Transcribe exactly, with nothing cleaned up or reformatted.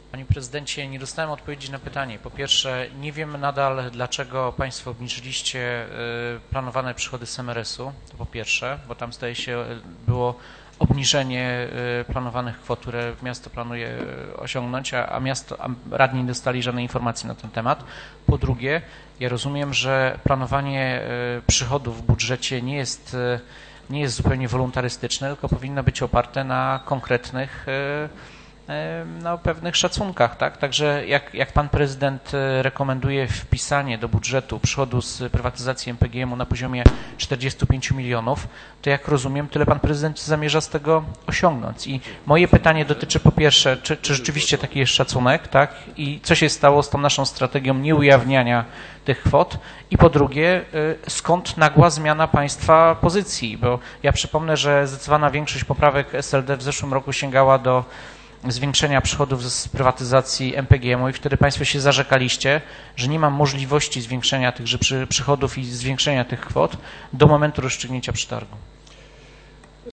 Panie prezydencie, nie dostałem odpowiedzi na pytanie. Po pierwsze, nie wiem nadal, dlaczego państwo obniżyliście planowane przychody z em er es u. To po pierwsze, bo tam zdaje się było obniżenie planowanych kwot, które miasto planuje osiągnąć, a, a miasto, a radni nie dostali żadnej informacji na ten temat. Po drugie, ja rozumiem, że planowanie przychodów w budżecie nie jest, nie jest zupełnie wolontarystyczne, tylko powinno być oparte na konkretnych na pewnych szacunkach, tak? Także jak, jak pan prezydent rekomenduje wpisanie do budżetu przychodu z prywatyzacji em pe gie emu na poziomie czterdziestu pięciu milionów, to jak rozumiem, tyle pan prezydent zamierza z tego osiągnąć. I moje pytanie dotyczy po pierwsze, czy, czy rzeczywiście taki jest szacunek, tak? I co się stało z tą naszą strategią nieujawniania tych kwot? I po drugie, skąd nagła zmiana państwa pozycji? Bo ja przypomnę, że zdecydowana większość poprawek es el de w zeszłym roku sięgała do zwiększenia przychodów z prywatyzacji em pe gie emu i wtedy państwo się zarzekaliście, że nie ma możliwości zwiększenia tychże przychodów i zwiększenia tych kwot do momentu rozstrzygnięcia przetargu.